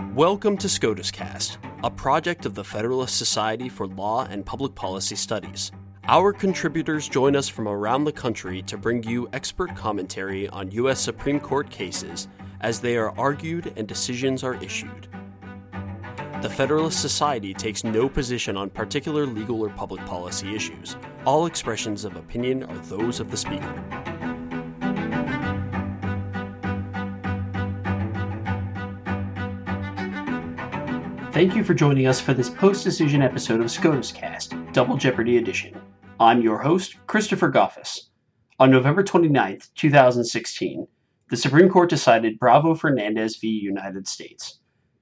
Welcome to SCOTUScast, a project of the Federalist Society for Law and Public Policy Studies. Our contributors join us from around the country to bring you expert commentary on U.S. Supreme Court cases as they are argued and decisions are issued. The Federalist Society takes no position on particular legal or public policy issues. All expressions of opinion are those of the speaker. Thank you for joining us for this post-decision episode of SCOTUScast, Double Jeopardy Edition. I'm your host, Christopher Goffis. On November 29, 2016, the Supreme Court decided Bravo Fernandez v. United States.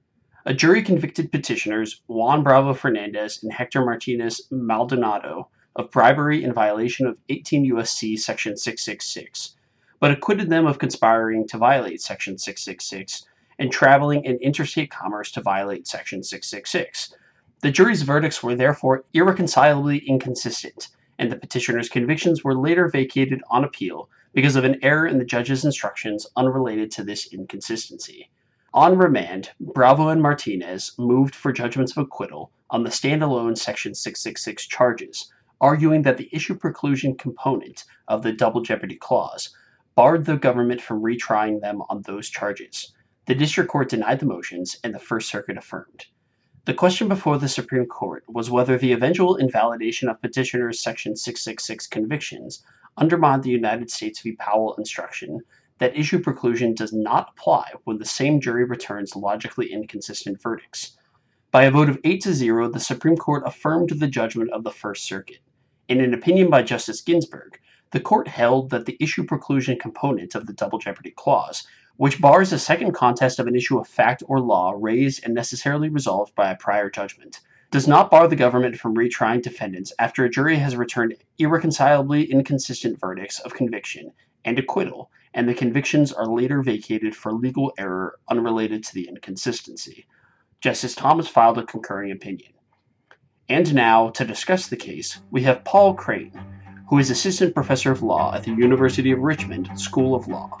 A jury convicted petitioners Juan Bravo Fernandez and Hector Martinez Maldonado of bribery in violation of 18 U.S.C. Section 666, but acquitted them of conspiring to violate Section 666 and traveling in interstate commerce to violate Section 666. The jury's verdicts were therefore irreconcilably inconsistent, and the petitioners' convictions were later vacated on appeal because of an error in the judge's instructions unrelated to this inconsistency. On remand, Bravo and Martinez moved for judgments of acquittal on the standalone Section 666 charges, arguing that the issue preclusion component of the Double Jeopardy Clause barred the government from retrying them on those charges. The district court denied the motions, and the First Circuit affirmed. The question before the Supreme Court was whether the eventual invalidation of petitioners' Section 666 convictions undermined the United States v. Powell instruction that issue preclusion does not apply when the same jury returns logically inconsistent verdicts. By a vote of 8-0, the Supreme Court affirmed the judgment of the First Circuit. In an opinion by Justice Ginsburg, the court held that the issue preclusion component of the Double Jeopardy Clause, which bars a second contest of an issue of fact or law raised and necessarily resolved by a prior judgment, does not bar the government from retrying defendants after a jury has returned irreconcilably inconsistent verdicts of conviction and acquittal, and the convictions are later vacated for legal error unrelated to the inconsistency. Justice Thomas filed a concurring opinion. And now, to discuss the case, we have Paul Crane, who is Assistant Professor of Law at the University of Richmond School of Law.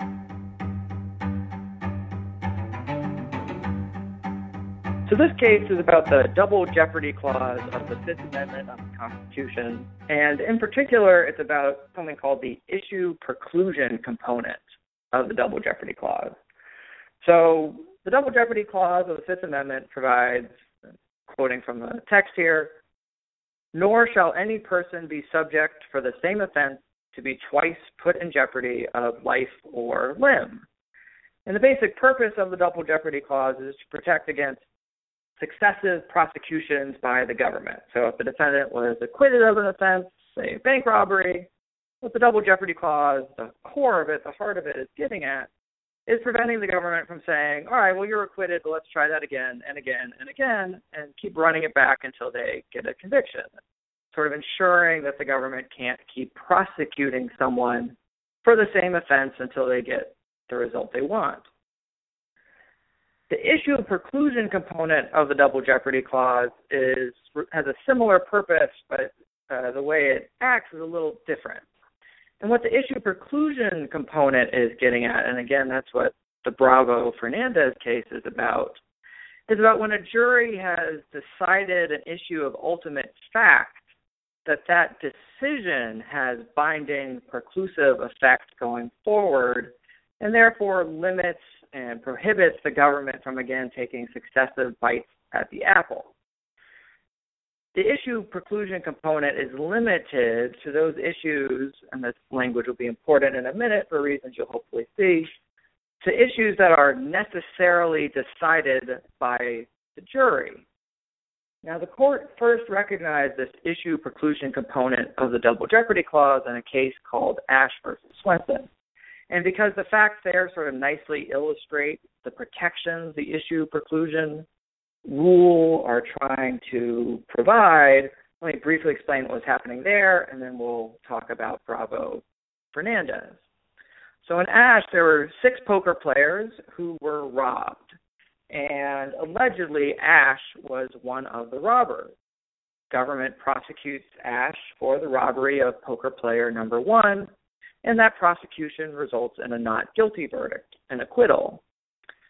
So this case is about the Double Jeopardy Clause of the Fifth Amendment of the Constitution, and in particular, it's about something called the issue preclusion component of the Double Jeopardy Clause. So the Double Jeopardy Clause of the Fifth Amendment provides, quoting from the text here, "Nor shall any person be subject for the same offense to be twice put in jeopardy of life or limb." And the basic purpose of the Double Jeopardy Clause is to protect against successive prosecutions by the government. So if the defendant was acquitted of an offense, say bank robbery, what the Double Jeopardy Clause, the core of it, the heart of it is getting at, is preventing the government from saying, all right, well, you're acquitted, but let's try that again and again and again, and keep running it back until they get a conviction, sort of ensuring that the government can't keep prosecuting someone for the same offense until they get the result they want. The issue preclusion component of the Double Jeopardy Clause has a similar purpose, but the way it acts is a little different. And what the issue preclusion component is getting at, and again, that's what the Bravo Fernandez case is about when a jury has decided an issue of ultimate fact, that decision has binding preclusive effect going forward, and therefore limits and prohibits the government from, again, taking successive bites at the apple. The issue preclusion component is limited to those issues, and this language will be important in a minute for reasons you'll hopefully see, to issues that are necessarily decided by the jury. Now, the court first recognized this issue preclusion component of the Double Jeopardy Clause in a case called Ash versus Swenson. And because the facts there sort of nicely illustrate the protections the issue preclusion rule are trying to provide, let me briefly explain what was happening there, and then we'll talk about Bravo Fernandez. So in Ash, there were 6 poker players who were robbed, and allegedly Ash was one of the robbers. Government prosecutes Ash for the robbery of poker player number 1, and that prosecution results in a not guilty verdict, an acquittal.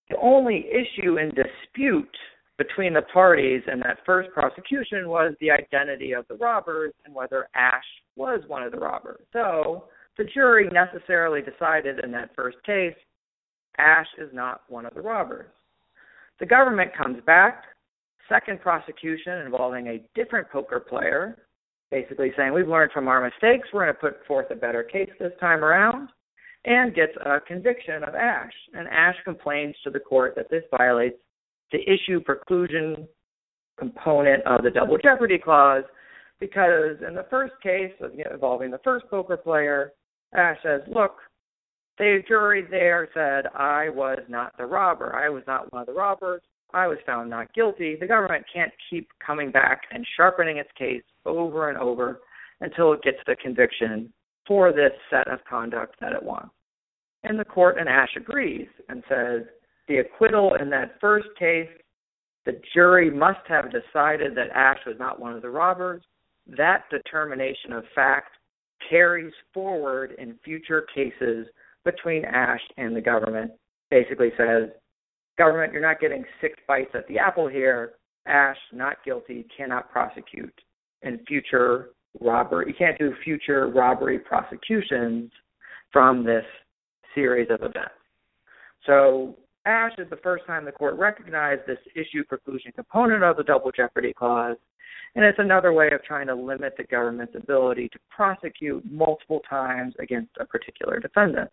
The only issue in dispute between the parties in that first prosecution was the identity of the robbers and whether Ash was one of the robbers. So the jury necessarily decided in that first case, Ash is not one of the robbers. The government comes back, second prosecution involving a different poker player, basically saying we've learned from our mistakes, we're going to put forth a better case this time around, and gets a conviction of Ash. And Ash complains to the court that this violates the issue preclusion component of the Double Jeopardy Clause, because in the first case involving the first poker player, Ash says, look, the jury there said I was not the robber. I was not one of the robbers. I was found not guilty. The government can't keep coming back and sharpening its case over and over until it gets the conviction for this set of conduct that it wants. And the court and Ash agrees and says the acquittal in that first case, the jury must have decided that Ash was not one of the robbers. That determination of fact carries forward in future cases between Ash and the government. Basically says, government, you're not getting 6 bites at the apple here. Ash, not guilty, cannot prosecute in future robbery. You can't do future robbery prosecutions from this series of events. So Ash is the first time the court recognized this issue preclusion component of the Double Jeopardy Clause, and it's another way of trying to limit the government's ability to prosecute multiple times against a particular defendant.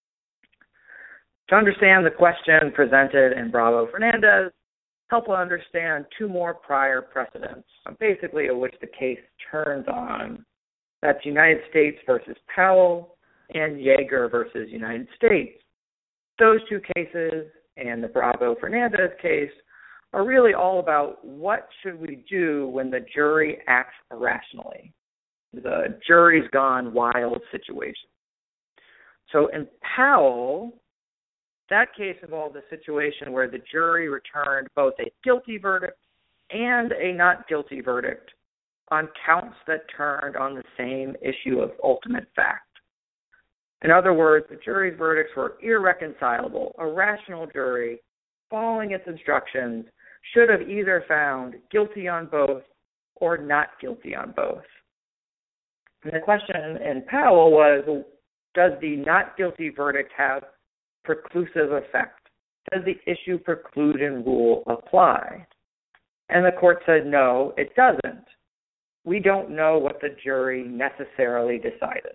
To understand the question presented in Bravo-Fernandez, helpful to understand 2 more prior precedents, basically of which the case turns on. That's United States versus Powell and Yeager versus United States. Those 2 cases and the Bravo-Fernandez case are really all about what should we do when the jury acts irrationally. The jury's gone wild situation. So in Powell, that case involved a situation where the jury returned both a guilty verdict and a not guilty verdict on counts that turned on the same issue of ultimate fact. In other words, the jury's verdicts were irreconcilable. A rational jury, following its instructions, should have either found guilty on both or not guilty on both. And the question in Powell was, does the not guilty verdict have preclusive effect? Does the issue preclusion rule apply? And the court said, no, it doesn't. We don't know what the jury necessarily decided.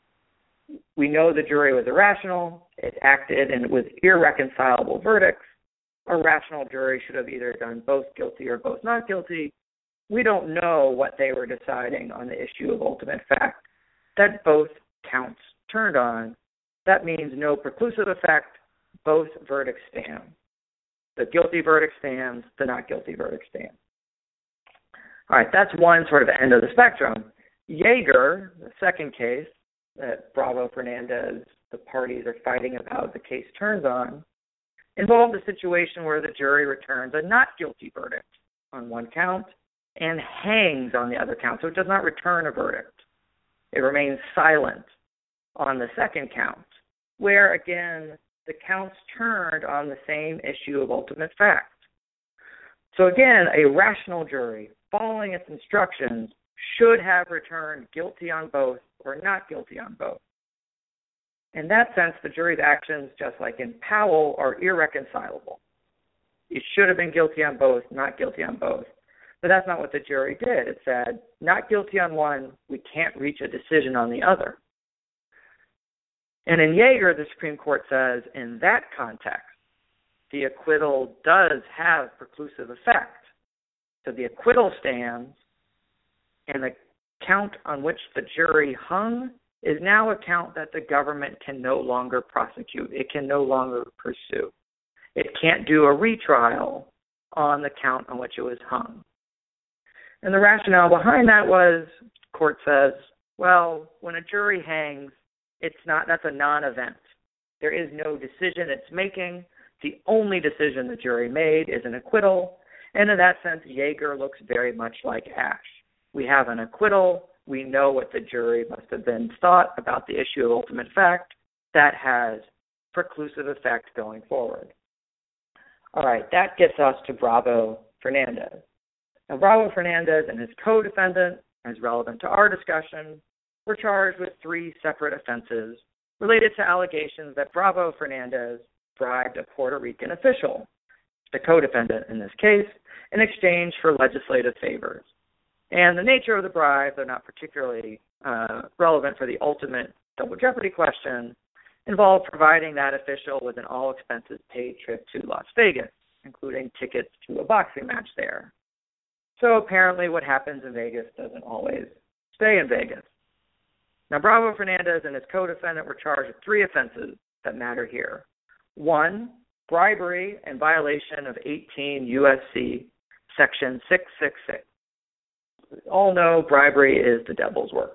We know the jury was irrational. It acted and with irreconcilable verdicts. A rational jury should have either done both guilty or both not guilty. We don't know what they were deciding on the issue of ultimate fact that both counts turned on. That means no preclusive effect. Both verdicts stand. The guilty verdict stands. The not guilty verdict stands. All right, that's one sort of end of the spectrum. Yeager, the second case that Bravo-Fernandez, the parties are fighting about, the case turns on, involved a situation where the jury returns a not guilty verdict on one count and hangs on the other count. So it does not return a verdict. It remains silent on the second count, where, again, the counts turned on the same issue of ultimate fact. So, again, a rational jury, following its instructions, should have returned guilty on both or not guilty on both. In that sense, the jury's actions, just like in Powell, are irreconcilable. It should have been guilty on both, not guilty on both. But that's not what the jury did. It said, not guilty on one, we can't reach a decision on the other. And in Yeager, the Supreme Court says, in that context, the acquittal does have preclusive effect. So the acquittal stands, and the count on which the jury hung is now a count that the government can no longer prosecute. It can no longer pursue. It can't do a retrial on the count on which it was hung. And the rationale behind that was, the court says, well, when a jury hangs, that's a non-event. There is no decision it's making. The only decision the jury made is an acquittal. And in that sense, Yeager looks very much like Ash. We have an acquittal. We know what the jury must have been thought about the issue of ultimate fact. That has preclusive effect going forward. All right, that gets us to Bravo Fernandez. Now, Bravo Fernandez and his co-defendant, as relevant to our discussion, were charged with 3 separate offenses related to allegations that Bravo Fernandez bribed a Puerto Rican official, the co-defendant in this case, in exchange for legislative favors. And the nature of the bribe, though not particularly relevant for the ultimate double jeopardy question, involved providing that official with an all-expenses-paid trip to Las Vegas, including tickets to a boxing match there. So apparently what happens in Vegas doesn't always stay in Vegas. Now, Bravo Fernandez and his co-defendant were charged with 3 offenses that matter here. 1, bribery and violation of 18 U.S.C. Section 666. We all know bribery is the devil's work.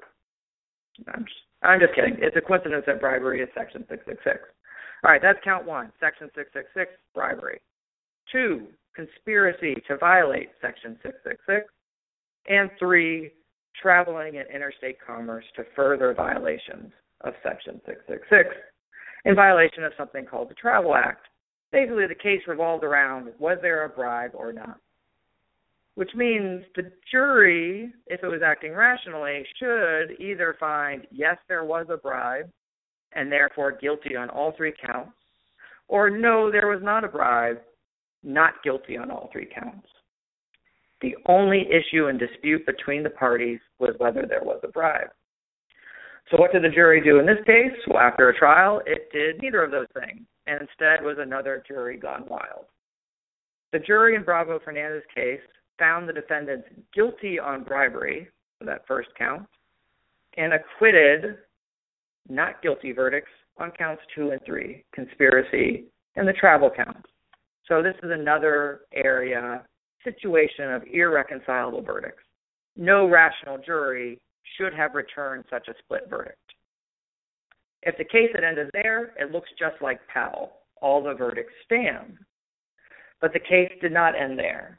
I'm just kidding. It's a coincidence that bribery is Section 666. All right, that's count 1, Section 666, bribery. 2, conspiracy to violate Section 666. And 3, traveling in interstate commerce to further violations of Section 666 in violation of something called the Travel Act. Basically, the case revolved around, was there a bribe or not? Which means the jury, if it was acting rationally, should either find, yes, there was a bribe, and therefore guilty on all 3 counts, or no, there was not a bribe, not guilty on all 3 counts. The only issue and dispute between the parties was whether there was a bribe. So what did the jury do in this case? Well, after a trial, it did neither of those things, and instead was another jury gone wild. The jury in Bravo Fernandez's case found the defendants guilty on bribery, for that first count, and acquitted, not guilty verdicts, on counts 2 and 3, conspiracy and the travel count. So this is another situation of irreconcilable verdicts. No rational jury should have returned such a split verdict. If the case had ended there, it looks just like Powell. All the verdicts stand. But the case did not end there.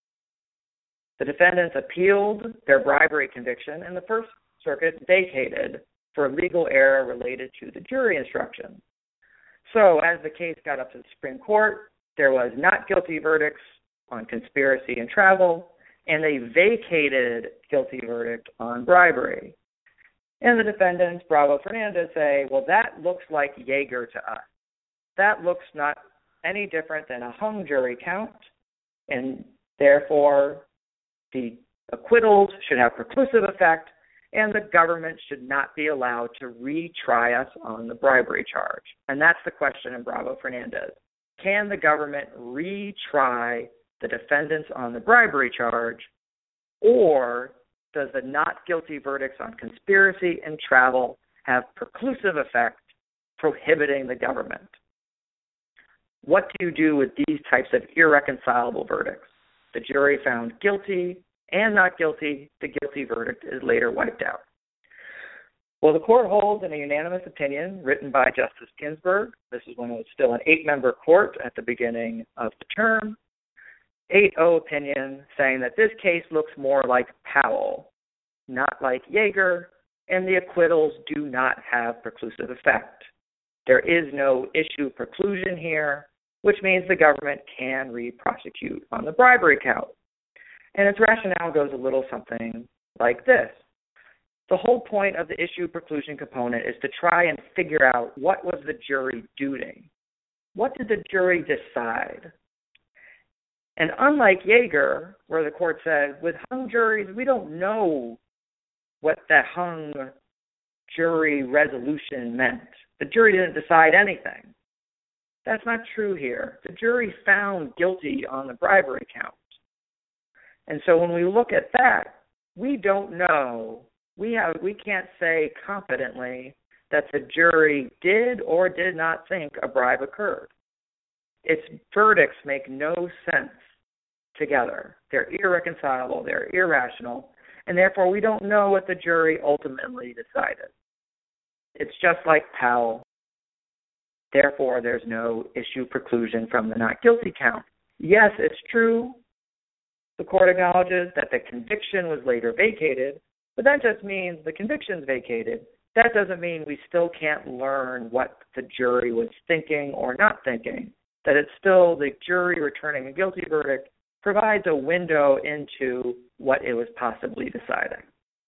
The defendants appealed their bribery conviction, and the First Circuit vacated for legal error related to the jury instruction. So as the case got up to the Supreme Court, there was not guilty verdicts on conspiracy and travel, and they vacated guilty verdict on bribery. And the defendants, Bravo Fernandez, say, well, that looks like Yeager to us. That looks not any different than a hung jury count, and therefore the acquittals should have preclusive effect, and the government should not be allowed to retry us on the bribery charge. And that's the question in Bravo Fernandez. Can the government retry the defendants on the bribery charge, or does the not guilty verdicts on conspiracy and travel have preclusive effect prohibiting the government? What do you do with these types of irreconcilable verdicts? The jury found guilty and not guilty. The guilty verdict is later wiped out. Well, the court holds in a unanimous opinion written by Justice Ginsburg. This is when it was still an 8-member court at the beginning of the term. 8-0 opinion saying that this case looks more like Powell, not like Yeager, and the acquittals do not have preclusive effect. There is no issue preclusion here, which means the government can re-prosecute on the bribery count. And its rationale goes a little something like this. The whole point of the issue preclusion component is to try and figure out what was the jury doing. What did the jury decide? And unlike Yeager, where the court said, with hung juries, we don't know what that hung jury resolution meant. The jury didn't decide anything. That's not true here. The jury found guilty on the bribery count. And so when we look at that, we don't know. We can't say confidently that the jury did or did not think a bribe occurred. Its verdicts make no sense together. They're irreconcilable, they're irrational, and therefore we don't know what the jury ultimately decided. It's just like Powell. Therefore, there's no issue preclusion from the not guilty count. Yes, it's true. The court acknowledges that the conviction was later vacated, but that just means the conviction's vacated. That doesn't mean we still can't learn what the jury was thinking or not thinking. that it's still the jury returning a guilty verdict provides a window into what it was possibly deciding.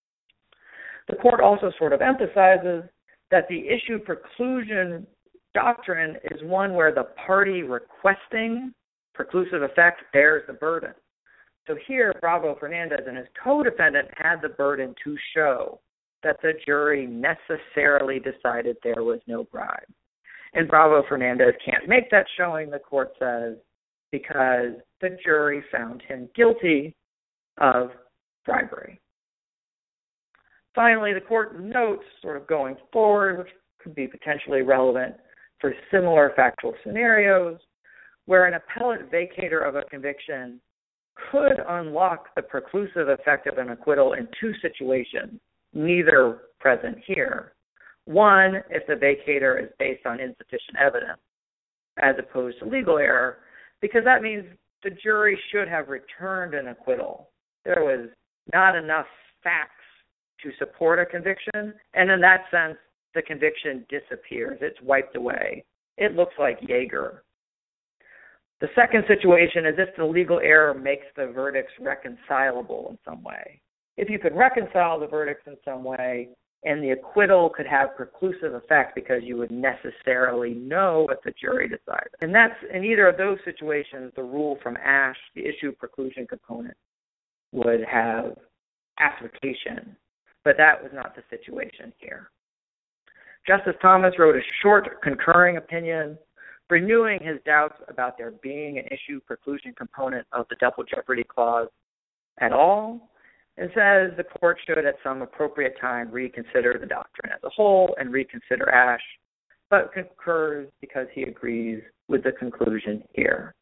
The court also sort of emphasizes that the issue preclusion doctrine is one where the party requesting preclusive effect bears the burden. So here, Bravo Fernandez and his co-defendant had the burden to show that the jury necessarily decided there was no bribe. And Bravo Fernandez can't make that showing, the court says, because the jury found him guilty of bribery. Finally, the court notes, sort of going forward, which could be potentially relevant for similar factual scenarios, where an appellate vacator of a conviction could unlock the preclusive effect of an acquittal in two situations, neither present here. One, if the vacator is based on insufficient evidence, as opposed to legal error, because that means the jury should have returned an acquittal. There was not enough facts to support a conviction, and in that sense, the conviction disappears. It's wiped away. It looks like Jaeger. The second situation is if the legal error makes the verdicts reconcilable in some way. If you could reconcile the verdicts in some way, and the acquittal could have preclusive effect because you would necessarily know what the jury decided. And that's, in either of those situations, the rule from Ashe, the issue preclusion component, would have application. But that was not the situation here. Justice Thomas wrote a short concurring opinion, renewing his doubts about there being an issue preclusion component of the double jeopardy clause at all, and says the court should at some appropriate time reconsider the doctrine as a whole and reconsider Ashe, but concurs because he agrees with the conclusion here.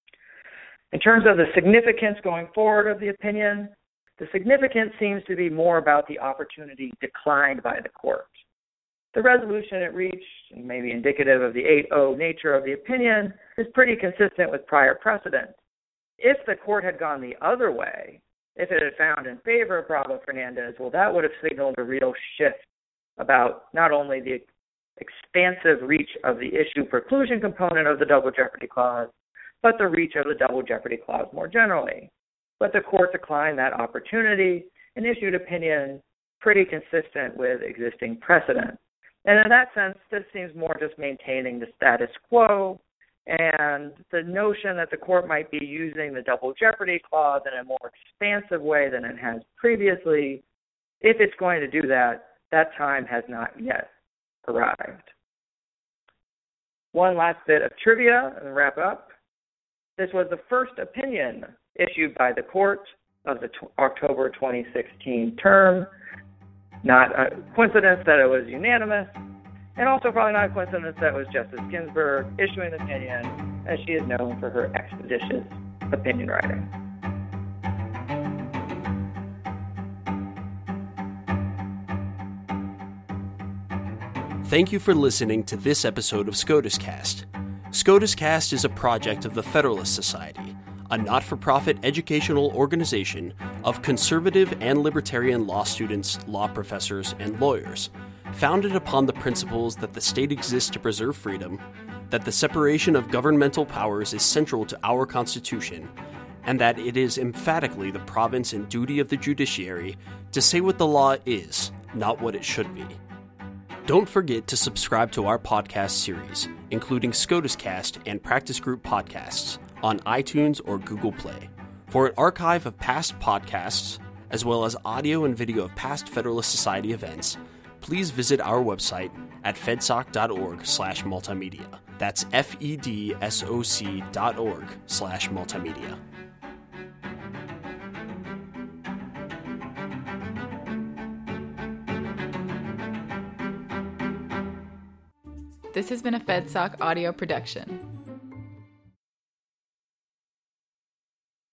In terms of the significance going forward of the opinion, the significance seems to be more about the opportunity declined by the court. The resolution it reached, maybe indicative of the 8-0 nature of the opinion, is pretty consistent with prior precedent. If the court had gone the other way, if it had found in favor of Bravo Fernandez, well, that would have signaled a real shift about not only the expansive reach of the issue preclusion component of the double jeopardy clause, but the reach of the double jeopardy clause more generally. But the court declined that opportunity and issued opinion pretty consistent with existing precedent. And in that sense, this seems more just maintaining the status quo, and the notion that the court might be using the double jeopardy clause in a more expansive way than it has previously, if it's going to do that, that time has not yet arrived. One last bit of trivia and wrap up. This was the first opinion issued by the court of the October 2016 term. Not a coincidence that it was unanimous, and also probably not a coincidence that it was Justice Ginsburg issuing the opinion, as she is known for her expeditious opinion writing. Thank you for listening to this episode of SCOTUS Cast. SCOTUS Cast is a project of the Federalist Society, a not-for-profit educational organization of conservative and libertarian law students, law professors, and lawyers, founded upon the principles that the state exists to preserve freedom, that the separation of governmental powers is central to our Constitution, and that it is emphatically the province and duty of the judiciary to say what the law is, not what it should be. Don't forget to subscribe to our podcast series, including SCOTUS Cast and Practice Group podcasts, on iTunes or Google Play. For an archive of past podcasts, as well as audio and video of past Federalist Society events, please visit our website at fedsoc.org/multimedia. That's fedsoc.org/multimedia. This has been a FedSoc audio production.